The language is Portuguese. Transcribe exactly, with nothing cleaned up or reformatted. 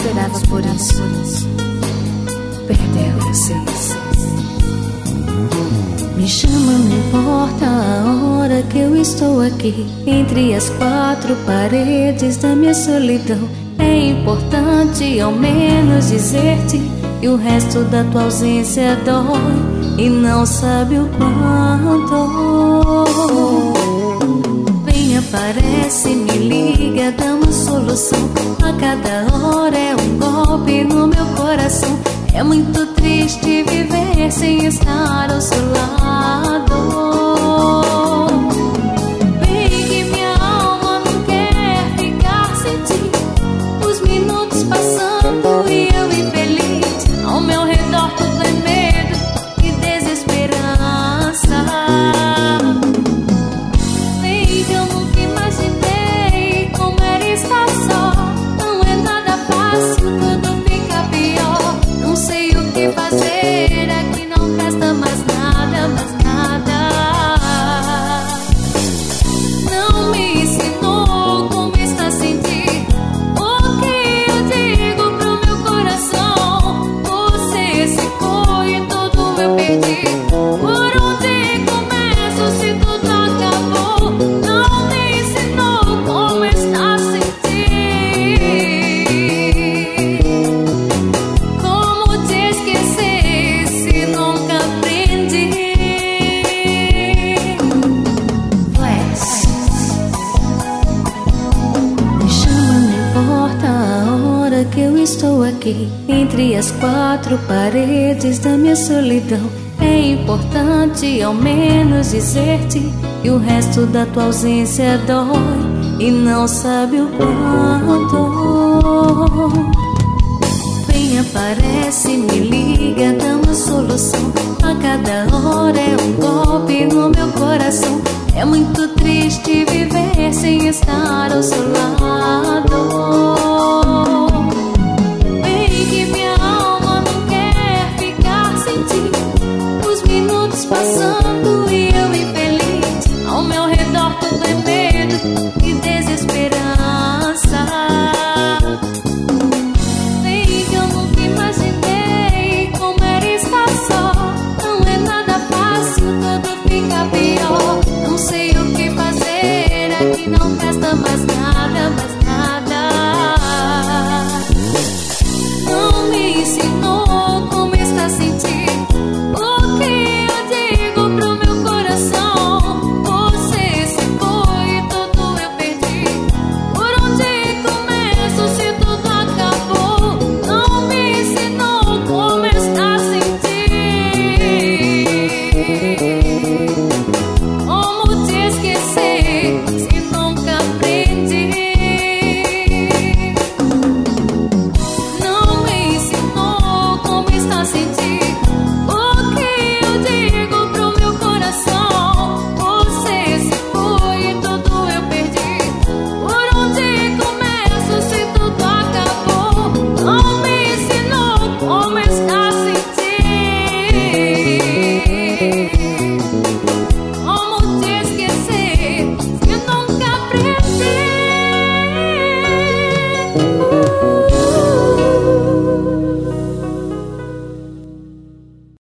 esperava por isso. Perdeu vocês. Me chama, não importa a hora que eu estou aqui, entre as quatro paredes da minha solidão. É importante ao menos dizer-te que o resto da tua ausência dói e não sabe o quanto. Vem, aparece, me liga, dá uma solução. A cada hora é um golpe no meu coração. É muito triste viver sem estar ao seu lado. Vem que minha alma não quer ficar sem ti. Os minutos passando e eu infeliz. Ao meu redor tudo é medo e desesperança. Vem que eu nunca imaginei como era estar só. Não é nada fácil, tudo fica pior. Não sei o que fazer, aqui não resta mais nada, mais nada. Não me ensinou como está sem ti. O que eu digo pro meu coração? Você se foi e tudo eu perdi. Por onde começo se tudo acabou? Não me ensinou como está sem ti. Como te esquecer se nunca aprendi? Flash. Me chama, não importa a hora que eu estou aqui, entre as quatro paredes da minha solidão. É importante ao menos dizer-te que o resto da tua ausência dói e não sabe o quanto. Vem, aparece, me liga, dá uma solução. A cada hora é um golpe no meu coração. É muito triste viver sem estar ao seu lado. Vem que minha alma não quer ficar sem ti. Os minutos passando